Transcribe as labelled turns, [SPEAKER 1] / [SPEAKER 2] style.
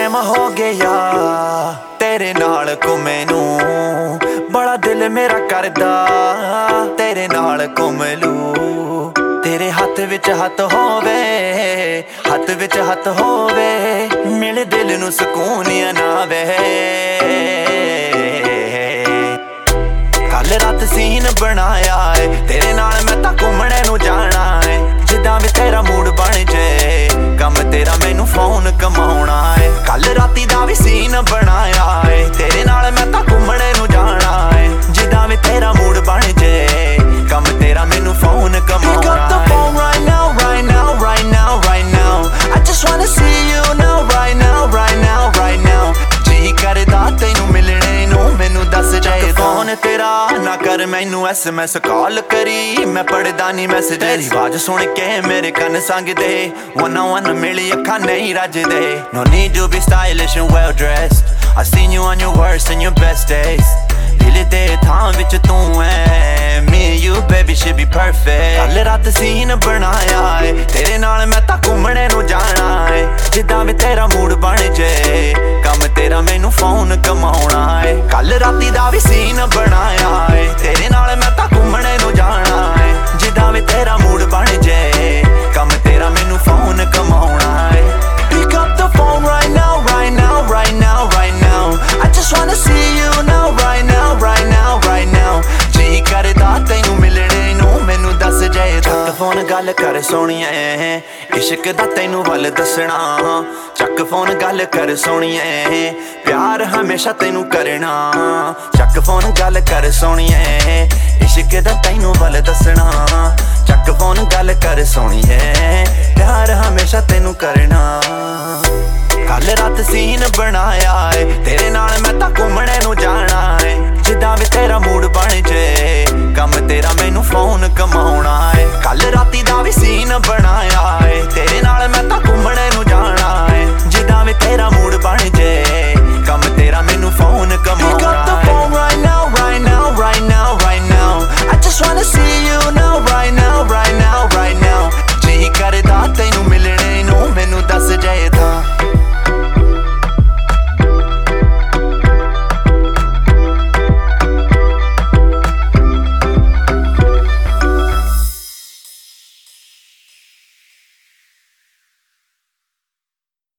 [SPEAKER 1] Time हो गया तेरे नाल घूमे नू, बड़ा दिल मेरा करदा तेरे नाल घूम लू। तेरे हाथ विच हाथ होवे, हाथ विच हाथ होवे, मिले दिल नू सुकून ना वे। कल रात सीन बनाया है तेरे नाल मैं तां घूमने नू जाना है, जिद्दां भी तेरा मूड बन जे कम तेरा मैनू फोन कमाउणा है। कल राती दा भी सीन बनाया है तेरे नाल मैं तां घूमने नू जाना है, जिद्दां भी तेरा मूड बन जे कम तेरा मैनू फोन कमाउणा है। Pick up the phone right now, right now, right now, right now. I just wanna see you now, right now, right now, right now. जी करदा तैनू मिलने नू मैनू दस जाए फोन तेरा ना कर मैनू SMS कॉल करी, मैं पढ़दा नहीं मैसेज। तेरी आवाज सुन के मेरे कन संगदे, one on one मिली अखां नहीं रजदे। No need to be stylish and well dressed, I seen you on your worst and your best days। दिल दे थां विच तू है, me and you baby should be perfect। कल रात सीन बनाया है तेरे नाल मैं तां घूमने नू जाना है, जिद्दां भी तेरा मूड बन जे कम तेरा मैनू फोन कमाउणा है। कल राती दा भी सीन बनाया है तेरे नाल मैं तां घूमने नू जाना है, जिद्दां भी तेरा मूड बन जे कम तेरा मैनू फोन कमाउणा है। Pick up the phone right now, right now, right now, right now. I just wanna see you now, right now, right now, right now. जी करदा तैनू मिलने नू मैनू दस जाए तक फोन गल कर सोहणिए, इश्क दा तैनू वल दसना। चक फोन गल कर सोहणिए, प्यार हमेशा तैनू करना। चक फोन गल कर सोहणिए, इश्क दा तैनू वल दसना। चक फोन गल कर सोहणिए, प्यार हमेशा तैनू करना। कल रात सीन बनाया है तेरे नाल मैं तां घूमने